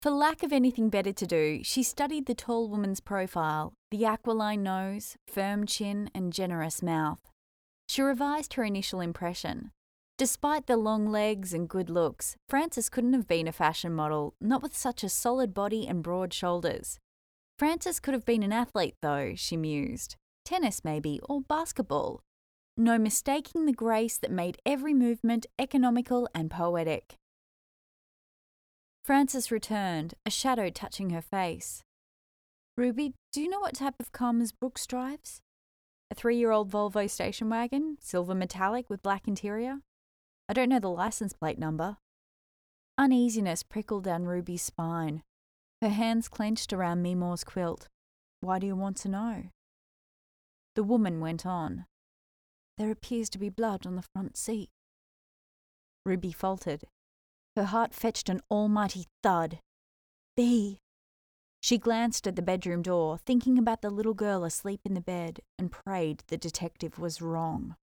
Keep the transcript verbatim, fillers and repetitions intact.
For lack of anything better to do, she studied the tall woman's profile, the aquiline nose, firm chin, and generous mouth. She revised her initial impression. Despite the long legs and good looks, Frances couldn't have been a fashion model, not with such a solid body and broad shoulders. Frances could have been an athlete, though, she mused. Tennis, maybe, or basketball. No mistaking the grace that made every movement economical and poetic. Frances returned, a shadow touching her face. "Ruby, do you know what type of car Miz Brooks drives? A three-year-old Volvo station wagon, silver metallic with black interior? I don't know the license plate number." Uneasiness prickled down Ruby's spine. Her hands clenched around Mimor's quilt. "Why do you want to know?" The woman went on. "There appears to be blood on the front seat." Ruby faltered. Her heart fetched an almighty thud. "Bea!" She glanced at the bedroom door, thinking about the little girl asleep in the bed, and prayed the detective was wrong.